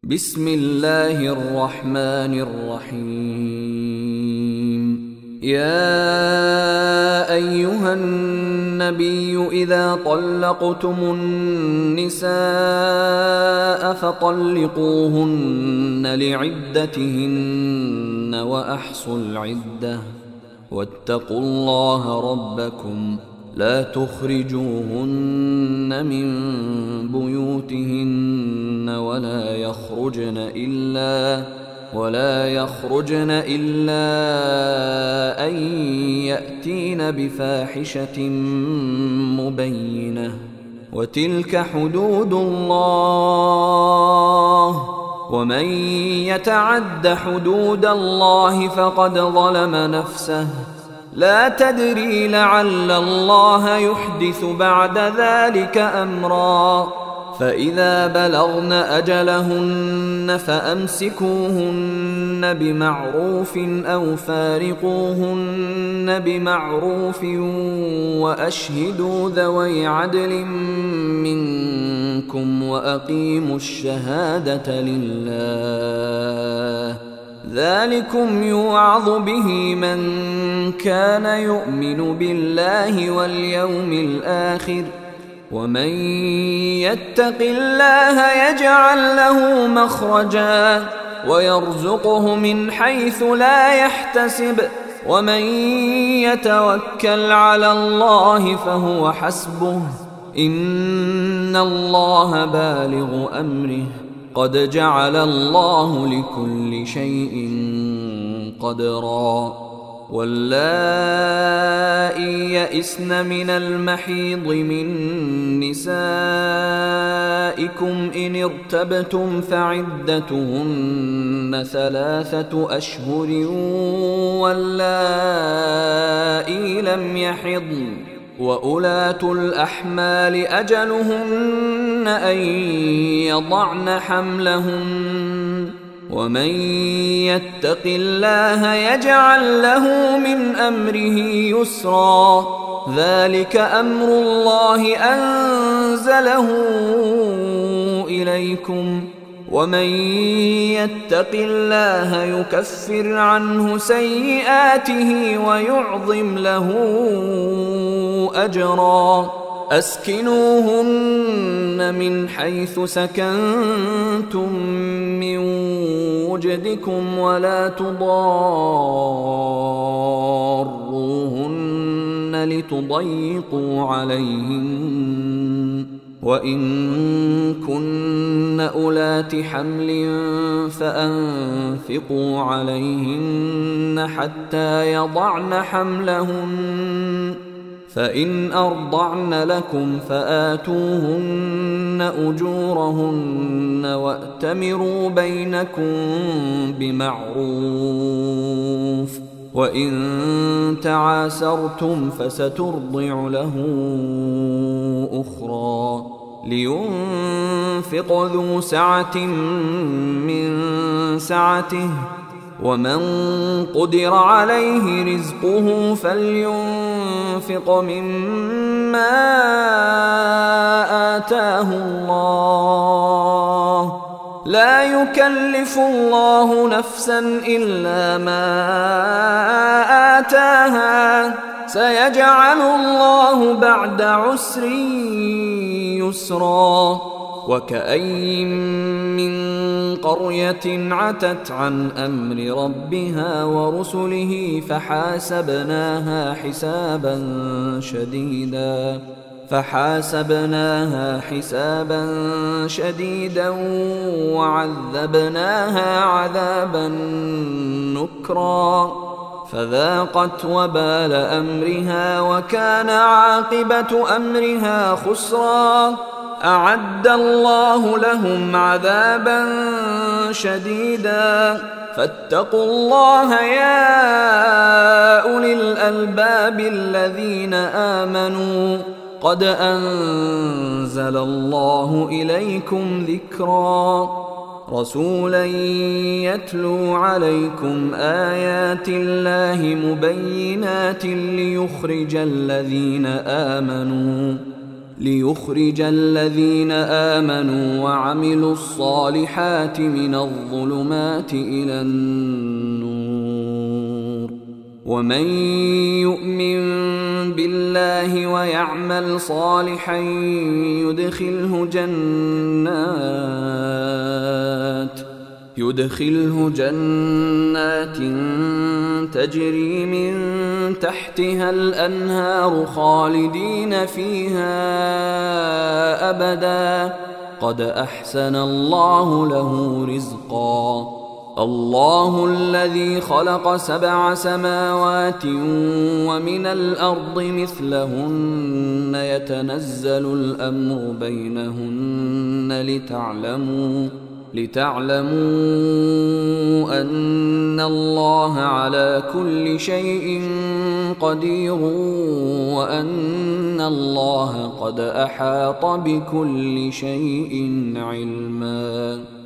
بسم الله الرحمن الرحيم. يا أيها النبي إذا طلقتم النساء فطلقوهن لعدتهن وأحصوا العدة واتقوا الله ربكم لا تخرجوهن من بيوتهن ولا يخرجن إلا أن يأتين بفاحشة مبينة وتلك حدود الله ومن يتعد حدود الله فقد ظلم نفسه لا تدري لعل الله يحدث بعد ذلك أمرا فإذا بلغن أجلهن فأمسكوهن بمعروف أو فارقوهن بمعروف وأشهدوا ذوي عدل منكم وأقيموا الشهادة لله ذلكم يوعظ به من كان يؤمن بالله واليوم الآخر ومن يتق الله يجعل له مخرجا ويرزقه من حيث لا يحتسب ومن يتوكل على الله فهو حسبه إن الله بالغ أمره قد جعل الله لكل شيء قدرا واللائي يئسن من المحيض من نسائكم إن ارتبتم فعدتهن 3 أشهر واللائي لم يحضن وأولاة الأحمال أجلهن أن يضعن حملهن ومن يتق الله يجعل له من أمره يسرا ذلك أمر الله أنزله إليكم ومن يتق الله يكفر عنه سيئاته ويعظم له أجرا أسكنوهن من حيث سكنتم من وجدكم ولا تضاروهن لتضيقوا عليهن وإن كن أولات حمل فأنفقوا عليهن حتى يضعن حملهن فإن أرضعن لكم فآتوهن أجورهن وأتمروا بينكم بمعروف وإن تعاسرتم فسترضع له أخرى لينفق ذو سعة من سعته ومن قدر عليه رزقه فلينفق مما آتاه الله لا يكلف الله نفسا إلا ما آتاها سيجعل الله بعد عسر يسرا وكأين من قرية عتت عن أمر ربها ورسله فحاسبناها حسابا شديدا وعذبناها عذابا نكرا فذاقت وبال أمرها وكان عاقبة أمرها خسرا أعد الله لهم عذابا شديدا فاتقوا الله يا أولي الألباب الذين آمنوا قد أنزل الله إليكم ذكرا رسولا يتلو عليكم آيات الله مبينات ليخرج الذين آمنوا ليخرج الذين آمنوا وعملوا الصالحات من الظلمات إلى النور. ومن يؤمن بالله ويعمل صالحا يدخله جنات تجري من تحتها الأنهار خالدين فيها أبدا قد أحسن الله له رزقا. الله الذي خلق 7 سماوات ومن الأرض مثلهن يتنزل الأمر بينهن لتعلموا أن الله على كل شيء قدير وأن الله قد أحاط بكل شيء علما.